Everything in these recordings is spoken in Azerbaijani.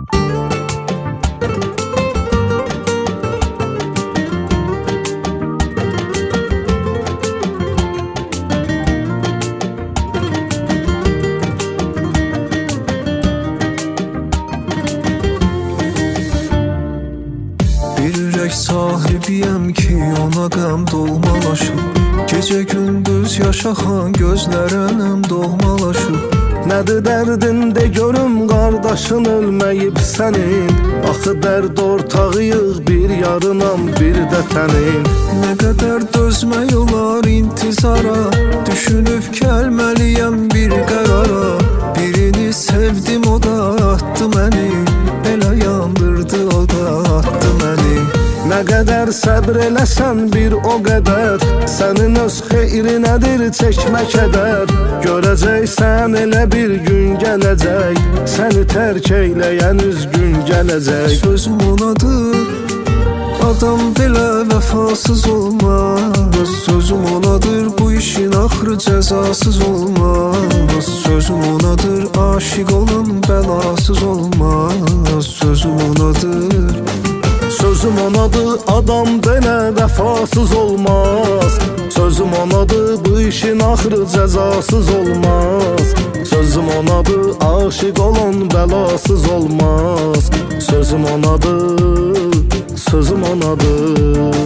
Sahibiyəm ki ona qəm doğmalaşıb, gecə gündüz yaşaxan gözlərinəm doğmalaşıb. Nədir dərdin de görüm qardaşın ölməyib sənin, axı dərd ortağıyıq bir yarınam bir də tənin. Nə qədər dözmək olar intizara, düşünüb gəlməliyəm bir qərara. Birini sevdim o da atdı məni, elə yandırdı o da atdı məni. Nə qədər səbr eləsən bir o qədər, sənin öz xeyrinədir çəkmə kədər. Görəcəksən elə bir gün gələcək, səni tərk eyləyən üzgün gələcək. Sözüm onadır, adam belə vəfasız olmaz. Sözüm onadır, bu işin axırı cəzasız olmaz. Sözüm onadır, aşiq olan bəlasız olmaz. Sözüm onadır. Sözüm onadır, adam belə vəfasız olmaz. Sözüm onadır, bu işin axırı cəzasız olmaz. Sözüm onadır, aşiq olan bəlasız olmaz. Sözüm onadır, sözüm onadır.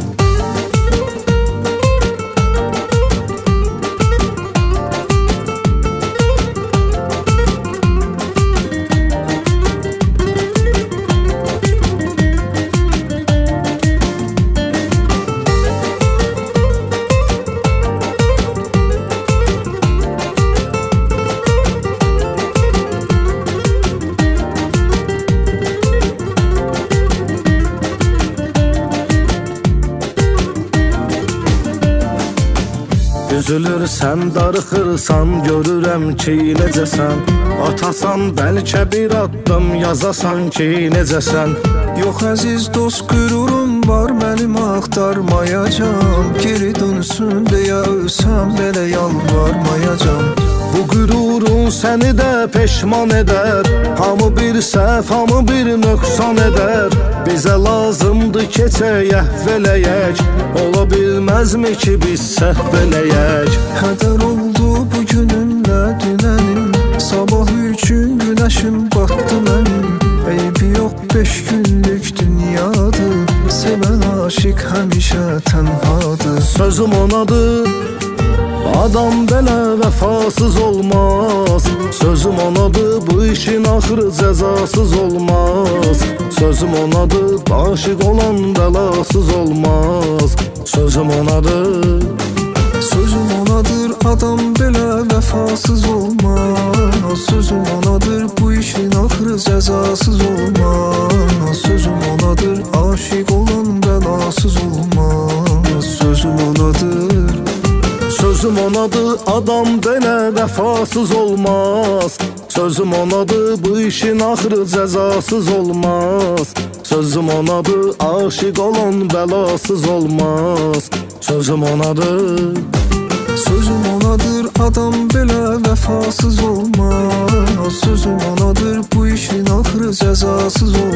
Üzülürsən, darıxırsan, görürəm ki necəsən. Atasan, bəlkə bir addım yazasan ki necəsən. Yox əziz dost, qürurum var mənim axtarmayacam. Geri dönsün deyə ölsəm belə yalvarmayacam. Bu qürurun səni də peşman edər, hamı bir səhv, hamı bir nöqsan edər. Bizə lazımdır keçək əhv eləyək, ola bilməzmi ki biz səhv eləyək. Hədər oldu bugünümlə dünənim, sabah üçün günəşim batdı mənim. Eybi yox 5 günlük dünyadır, sevən aşiq həmişə tənhadır. Sözüm onadır, adam belə vəfasız olmaz. Sözüm onadır, bu işin axırı cəzasız olmaz. Sözüm onadır, aşiq olan bəlasız olmaz. Sözüm onadır. Sözüm onadır, adam belə vəfasız olmaz. Sözüm onadır, bu işin axırı cəzasız olmaz. Sözüm onadır, aşiq olan bəlasız olmaz. Sözüm onadır. Sözüm onadır, adam belə vəfasız olmaz. Sözüm onadır, bu işin axırı cəzasız olmaz. Sözüm onadır, aşiq olan bəlasız olmaz. Sözüm onadır. Sözüm onadır, adam belə vəfasız olmaz. Sözüm onadır, bu işin axırı cəzasız olmaz.